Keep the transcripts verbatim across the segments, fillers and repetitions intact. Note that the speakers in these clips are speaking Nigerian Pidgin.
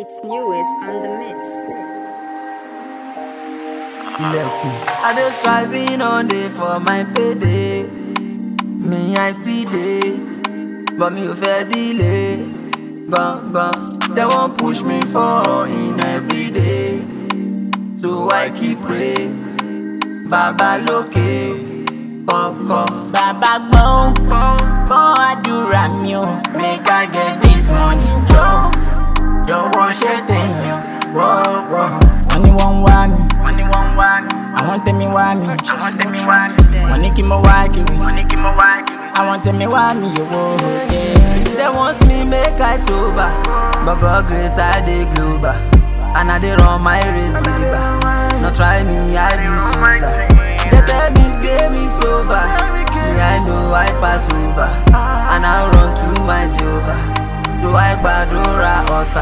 It's newest on the mix. I just striving on day for my payday. Me I still day, but me fair delay. Gone, gone. They won't push me for in every day, so I keep pray. Baba loke, Boko. Baba gbọ́, gbọ́ àdúrà mi o. Make I get this money, jọ. Jọ̀wọ́ ṣe tèmi o. Whoa, whoa. Wọ́n ní wọ́n ń wá mi. Wọ́n ní wọ́n ń wá mi. Àwọn tèmi wá mi. Àwọn tèmi wá mi. Wọ́n ní kí mo wá kiri. Wọ́n ní kí mo wá kiri. Àwọn tèmi wá mi yòówó. They want me make I sober, but God grace I dey global, and I dey run my race deliver. No try me, I be sober. They tell me get me sober, me I know I pass over, and I run two miles over. Do I gbàdúrà ọ̀tá?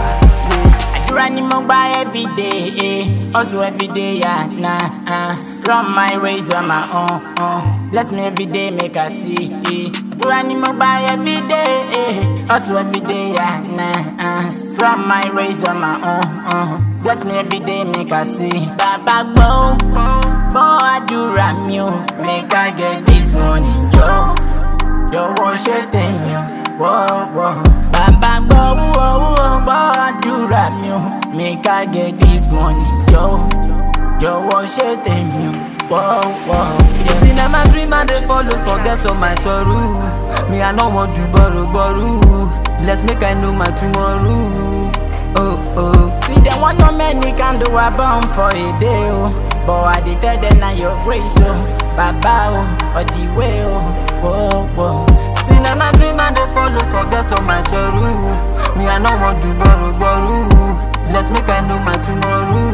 Àdúrà ni mo gbà everyday, eh. Hustle everyday, yeah, nah, uh. Run my race on my own, uh. Bless me everyday, make I see, eh. Àdúrà ni mo gbà everyday, eh. Hustle everyday, yeah, nah, uh. Run my race on my own, uh. Bless me everyday, make I see. Baba gbọ́, gbọ́ àdúrà mi o. Make I get this money, jọ. Jọ̀wọ́ ṣe tèmi o. Whoa, whoa. Baba gbọ́, wúwo, wúwo, gbọ́ àdúrà mi o. Make I get this money, jọ. Jọ̀wọ́ ṣe tèmi o. Whoa, whoa. Yeah. See na my dream I dey follow, forget all my sorrow. Me I no want to borrow, borrow. Let's make I know my tomorrow. Oh, oh. See them want no man we can do a bomb for a day, oh. But I dey tell them now your grace, oh. Baba, oh, or the way, oh. Whoa, whoa. See na my dream I dey follow, forget all my sorrow. Me I no want to borrow, borrow. Let's make I know my tomorrow.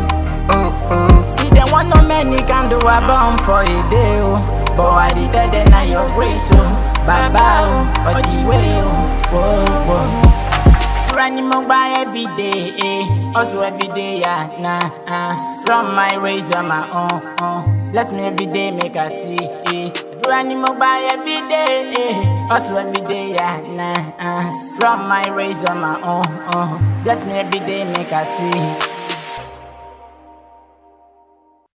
Oh, oh. See them want no man we can do a bomb for a day, oh. But I dey tell them now your grace, oh. Baba, oh, or the way, oh. Whoa, whoa. Running my by every day, eh. Also every day, yeah, nah, uh. Run my race on my own, uh. Bless me every day, make I see, eh. Running my by every day, eh. Also every day, yeah, nah, uh. Run my race on my own, uh. Bless me every day, make I see.